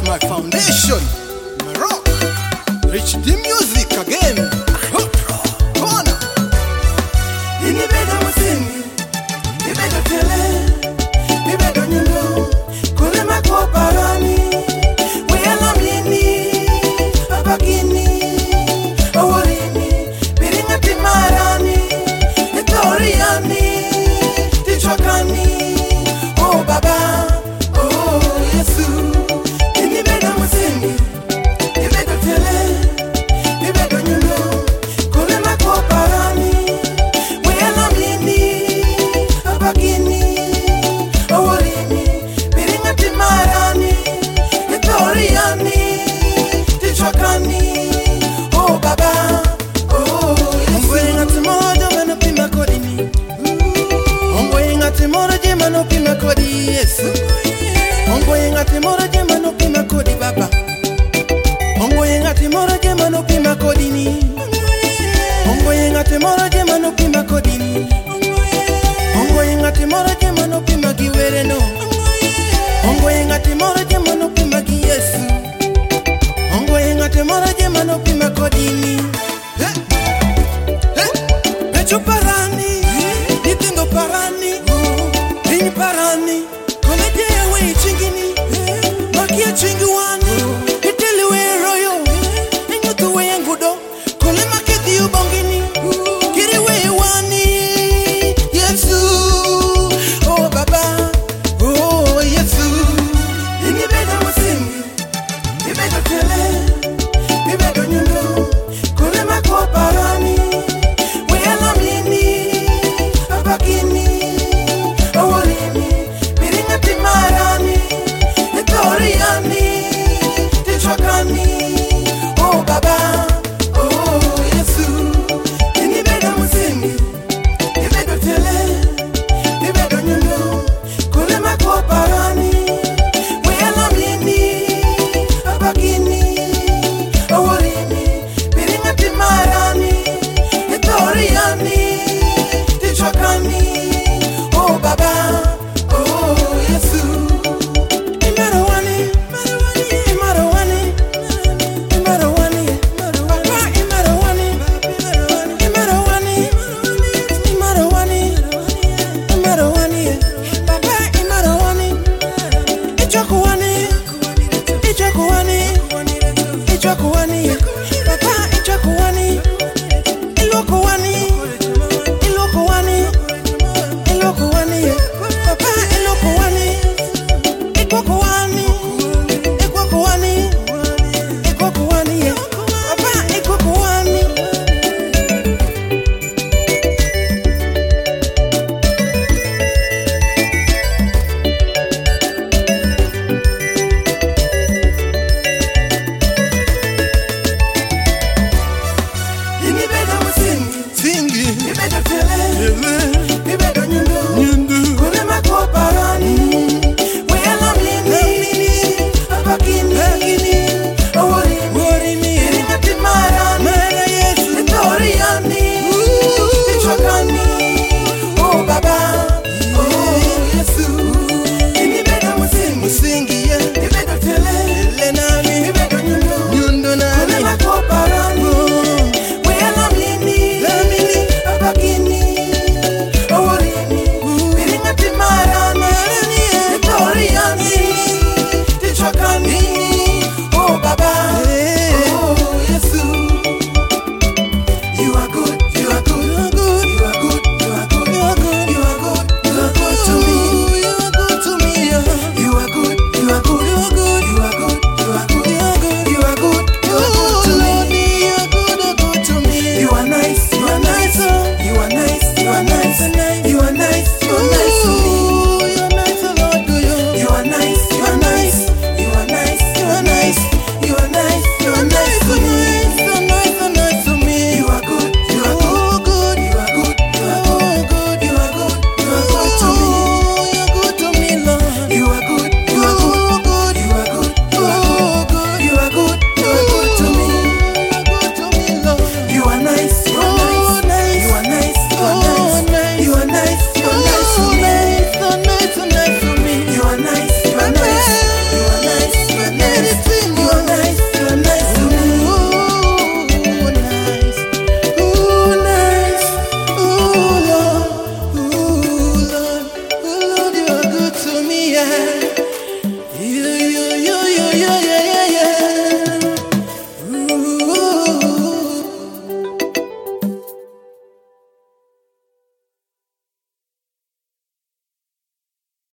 my foundation. Rock. Rich the music again. Kona. Inibeda musingi, ibeda tele, ibeda nyundo, kulema kwa parani, weyala mini, abagini, awarini, biringa timarani, etoriani, tichwakani, oh baba, oh Yesu. Inibeda musingi, ibeda tele, ibeda nyundo, kulema kwa parani, weyala mini, abagini, awarini, biringa timarani, etoriani, tichwakani, oh baba, oh Yesu. Ongoing at tomorrow, man up in my codini. Ongoing at tomorrow, man up in my codi, yes. Ongoing at tomorrow, man up in my codi, baba. Ongoing at tomorrow, man up in my codini. Ongoing at tomorrow, man up in my codini. Ongoing at tomorrow, man up in my giwereno. Ongoing at tomorrow, man up in my yes. Ongoing at tomorrow, man up in my codini. Pecho parani, nitingo parani, ini parani, komete we chingini, makia chinguani, itiliwe royo, ingutu we ngudo, kole maketi ubongini, kiriwe wani, Yesu, oh baba, oh Yesu. Inibeda musingi, ibeda tele, ibeda nyundo, kole makwa parani, weyala mini, abagini, awarini, biringa timarani, etoriani, tichwakani, oh baba, oh Yesu. Inibeda musingi, ibeda tele, ibeda nyundo, kole makwa parani, weyala mini, abagini, awarini, biringa timarani, etoriani, tichwakani, oh baba.